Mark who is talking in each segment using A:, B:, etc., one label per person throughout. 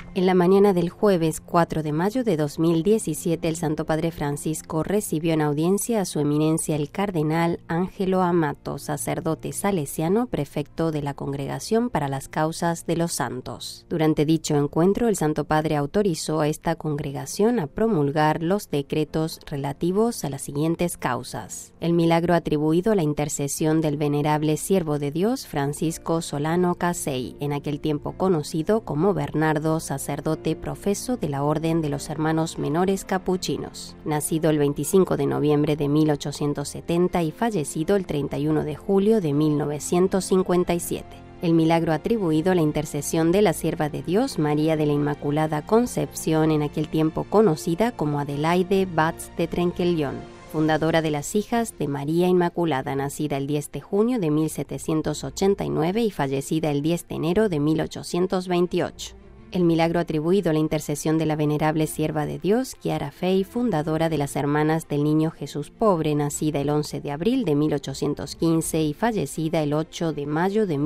A: En la mañana del jueves 4 de mayo de 2017, el Santo Padre Francisco recibió en audiencia a su eminencia el cardenal Ángelo Amato, sacerdote salesiano, prefecto de la Congregación para las Causas de los Santos. Durante dicho encuentro, el Santo Padre autorizó a esta congregación a promulgar los decretos relativos a las siguientes causas: el milagro atribuido a la intercesión del venerable siervo de Dios Francisco Solano Casey, en aquel tiempo conocido como Bernardo, sacerdote profeso de la Orden de los Hermanos Menores Capuchinos, nacido el 25 de noviembre de 1870 y fallecido el 31 de julio de 1957. El milagro atribuido a la intercesión de la sierva de Dios María de la Inmaculada Concepción, en aquel tiempo conocida como Adelaide Batz de Trenquelión, fundadora de las Hijas de María Inmaculada, nacida el 10 de junio de 1789 y fallecida el 10 de enero de 1828. El milagro atribuido a la intercesión de la venerable sierva de Dios Chiara Fey, fundadora de las Hermanas del Niño Jesús Pobre, nacida el 11 de abril de 1815 y fallecida el 8 de mayo de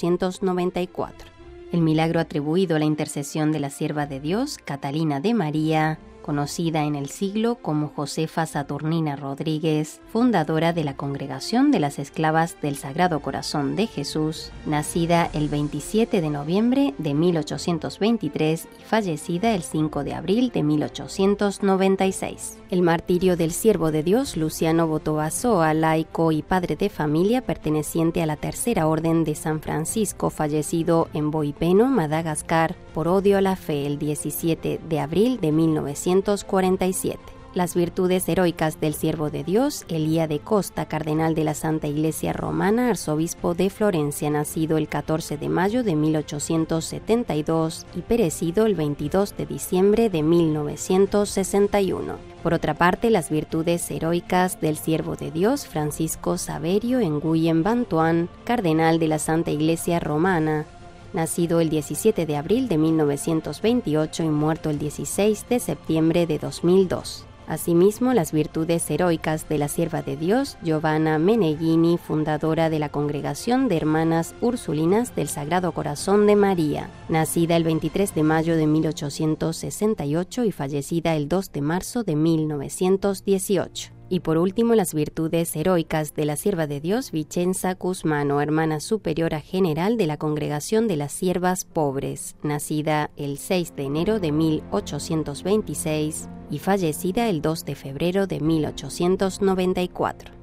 A: 1894. El milagro atribuido a la intercesión de la sierva de Dios Catalina de María, conocida en el siglo como Josefa Saturnina Rodríguez, fundadora de la Congregación de las Esclavas del Sagrado Corazón de Jesús, nacida el 27 de noviembre de 1823 y fallecida el 5 de abril de 1896. El martirio del siervo de Dios Luciano Botoazoa, laico y padre de familia perteneciente a la Tercera Orden de San Francisco, fallecido en Boipeno, Madagascar, por odio a la fe el 17 de abril de 1947. Las virtudes heroicas del siervo de Dios Elía de Costa, cardenal de la Santa Iglesia Romana, arzobispo de Florencia, nacido el 14 de mayo de 1872 y perecido el 22 de diciembre de 1961. Por otra parte, las virtudes heroicas del siervo de Dios Francisco Saverio Nguyen Van Thuan, cardenal de la Santa Iglesia Romana, nacido el 17 de abril de 1928 y muerto el 16 de septiembre de 2002. Asimismo, las virtudes heroicas de la sierva de Dios Giovanna Meneghini, fundadora de la Congregación de Hermanas Ursulinas del Sagrado Corazón de María, nacida el 23 de mayo de 1868 y fallecida el 2 de marzo de 1918. Y por último, las virtudes heroicas de la sierva de Dios Vicenza Cusmano, hermana superiora general de la Congregación de las Siervas Pobres, nacida el 6 de enero de 1826 y fallecida el 2 de febrero de 1894.